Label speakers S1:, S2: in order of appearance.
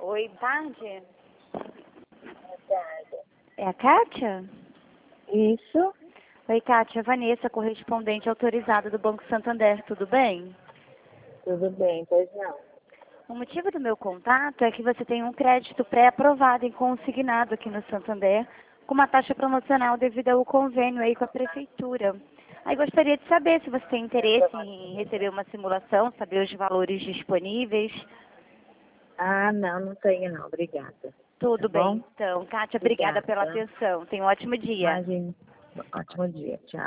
S1: Oi, tarde?
S2: Boa tarde.
S1: É a Kátia?
S2: Isso?
S1: Oi, Kátia. Vanessa, correspondente autorizada do Banco Santander. Tudo bem?
S2: Tudo bem, pois não.
S1: O motivo do meu contato é que você tem um crédito pré-aprovado e consignado aqui no Santander com uma taxa promocional devido ao convênio aí com a Prefeitura. Aí gostaria de saber se você tem interesse em receber uma simulação, saber os valores disponíveis.
S2: Ah, não tenho não, obrigada.
S1: Tudo
S2: Tá bom?
S1: bem, então. Kátia, obrigada pela
S2: Obrigada.
S1: atenção. Tenha um ótimo dia.
S2: Imagine. Ótimo dia, tchau.